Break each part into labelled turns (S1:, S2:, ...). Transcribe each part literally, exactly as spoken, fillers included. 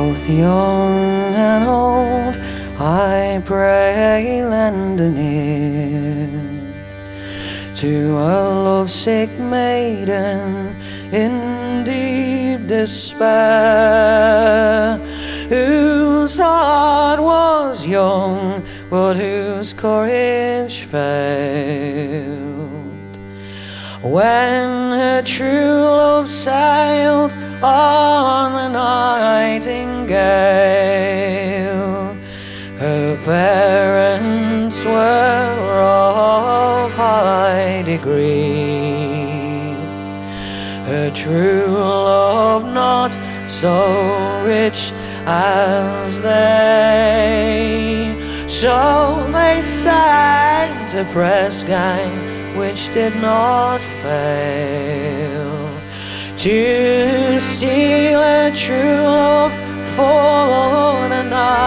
S1: both young and old, I pray lend an ear to a lovesick maiden in deep despair, whose heart was young but whose courage failed when her true love sailed on the Nightingale. Her parents were of high degree, her true love not so rich as they. So they sang to press gang, which did not fail to steal a true love for the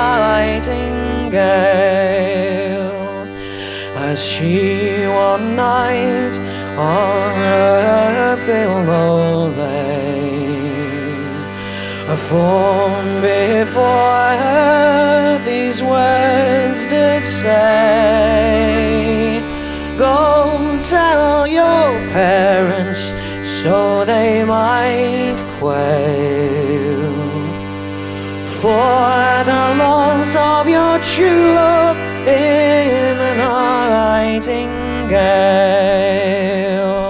S1: Nightingale, as she one night on her pillow lay. A form before her these words did say, "Go tell your parents so they might quail for the loss of your true love in the Nightingale."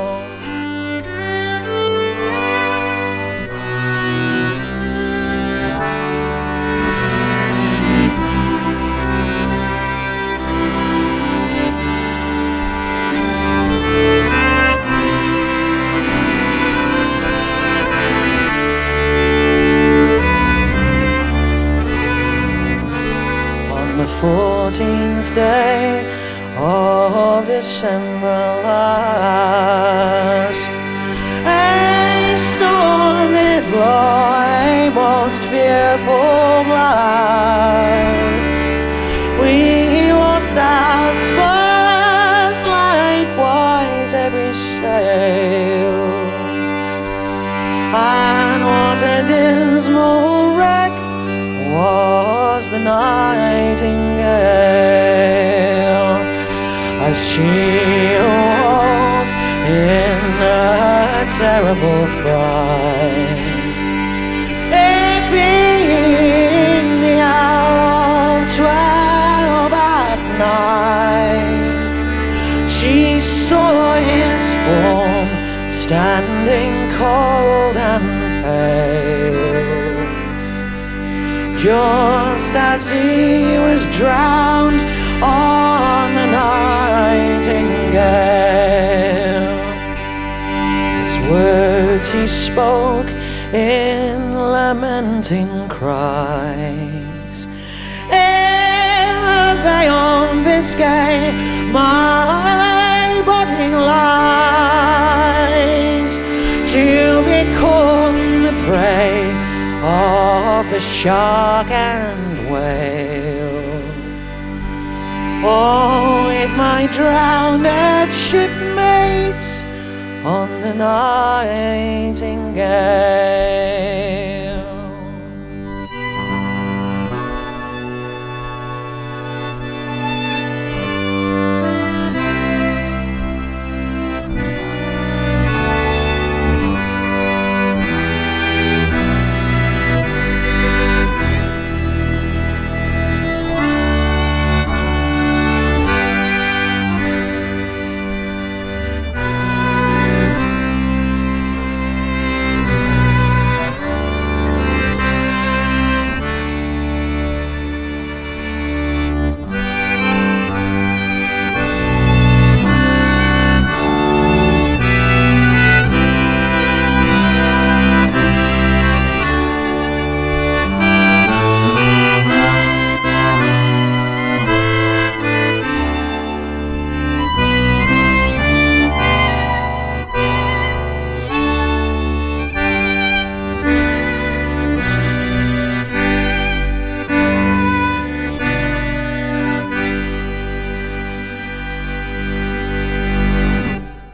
S1: The fourteenth day of December last, a storm did blow, a most fearful blast. We lost our spurs, likewise every sail, and what a dismal wreck was the Nightingale, as she awoke in a terrible fright. It being the hour of twelve at night, she saw his form standing cold and pale, just as he was drowned on the Nightingale. His words he spoke in lamenting cries, "In the Bay of Biscay my body lies, to become the prey of the shark and whale. Oh, with my drowned shipmates on the Nightingale."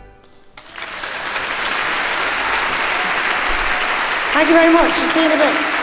S2: Thank you very much. See you in a bit.